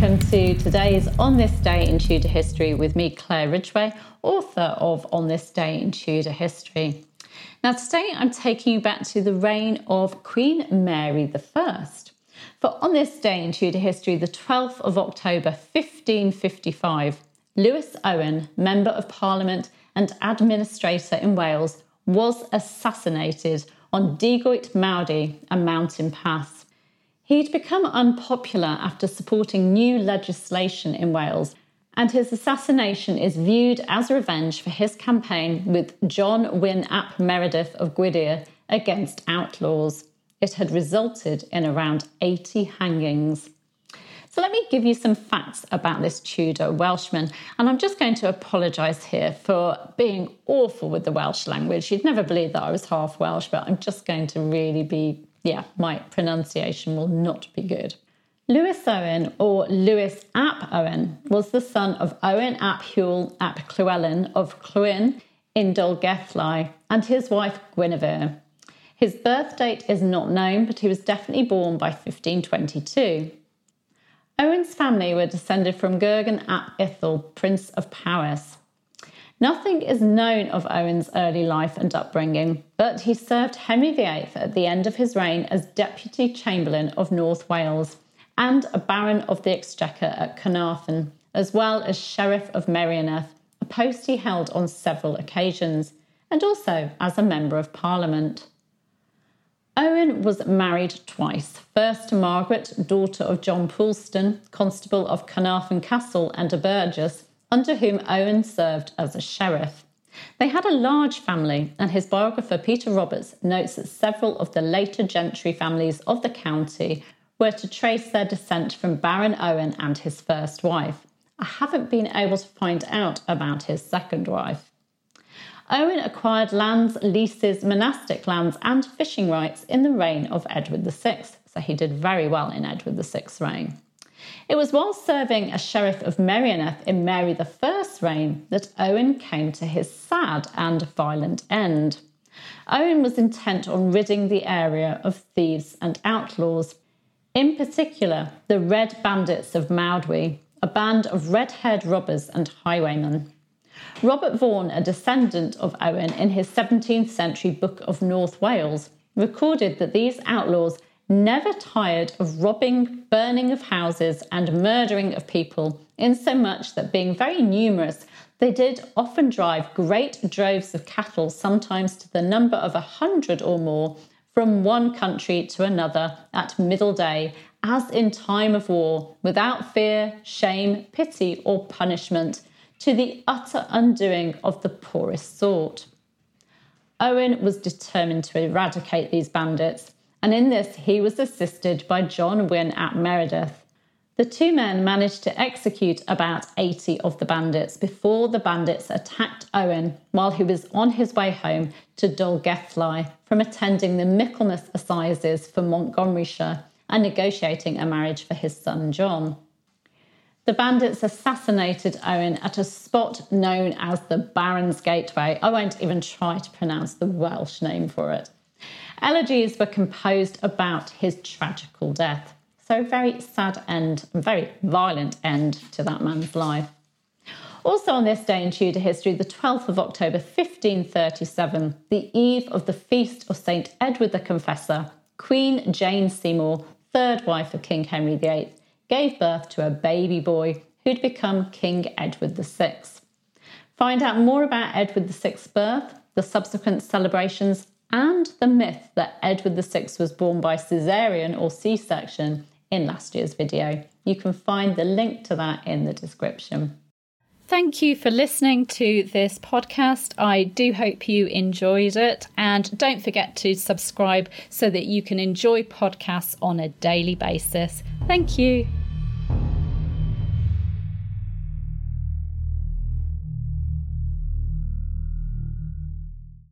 welcome to today's On This Day in Tudor History with me, Claire Ridgway, author of On This Day in Tudor History. Now today I'm taking you back to the reign of Queen Mary I. For on this day in Tudor history, the 12th of October 1555, Lewis Owen, Member of Parliament and Administrator in Wales, was assassinated on Digoet Mawddy, a mountain pass. He'd become unpopular after supporting new legislation in Wales, and his assassination is viewed as revenge for his campaign with John Wyn ap Meredith of Gwydir against outlaws. It had resulted in around 80 hangings. So let me give you some facts about this Tudor Welshman, and I'm just going to apologise here for being awful with the Welsh language. You'd never believe that I was half Welsh, but I'm just going to really be, my pronunciation will not be good. Lewis Owen, or Lewis ap Owen, was the son of Owen ap Hywel ap Llywelyn of Llwyn in Dolgellau and his wife Guinevere. His birth date is not known, but he was definitely born by 1522. Owen's family were descended from Gurgen ap Ithel, Prince of Powys. Nothing is known of Owen's early life and upbringing, but he served Henry VIII at the end of his reign as Deputy Chamberlain of North Wales and a Baron of the Exchequer at Carnarvon, as well as Sheriff of Merioneth, a post he held on several occasions, and also as a Member of Parliament. Owen was married twice, first to Margaret, daughter of John Poulston, Constable of Carnarvon Castle and a burgess, under whom Owen served as a sheriff. They had a large family, and his biographer Peter Roberts notes that several of the later gentry families of the county were to trace their descent from Baron Owen and his first wife. I haven't been able to find out about his second wife. Owen acquired lands, leases, monastic lands and fishing rights in the reign of Edward VI, so he did very well in Edward VI's reign. It was while serving as Sheriff of Merioneth in Mary I's reign that Owen came to his sad and violent end. Owen was intent on ridding the area of thieves and outlaws, in particular the Red Bandits of Mawdwy, a band of red-haired robbers and highwaymen. Robert Vaughan, a descendant of Owen, in his 17th century Book of North Wales, recorded that these outlaws never tired of robbing, burning of houses and murdering of people, insomuch that being very numerous, they did often drive great droves of cattle, sometimes to the number of 100 or more, from one country to another at middle day, as in time of war, without fear, shame, pity or punishment, to the utter undoing of the poorest sort. Owen was determined to eradicate these bandits, and in this he was assisted by John Wyn ap Meredith. The two men managed to execute about 80 of the bandits before the bandits attacked Owen while he was on his way home to Dolgellau from attending the Michaelmas Assizes for Montgomeryshire and negotiating a marriage for his son John. The bandits assassinated Owen at a spot known as the Baron's Gateway. I won't even try to pronounce the Welsh name for it. Elegies were composed about his tragical death. So a very sad end, a very violent end to that man's life. Also on this day in Tudor history, the 12th of October 1537, the eve of the feast of St Edward the Confessor, Queen Jane Seymour, third wife of King Henry VIII, gave birth to a baby boy who'd become King Edward VI. Find out more about Edward VI's birth, the subsequent celebrations, and the myth that Edward VI was born by caesarean or C-section in last year's video. You can find the link to that in the description. Thank you for listening to this podcast. I do hope you enjoyed it, and don't forget to subscribe so that you can enjoy podcasts on a daily basis. Thank you.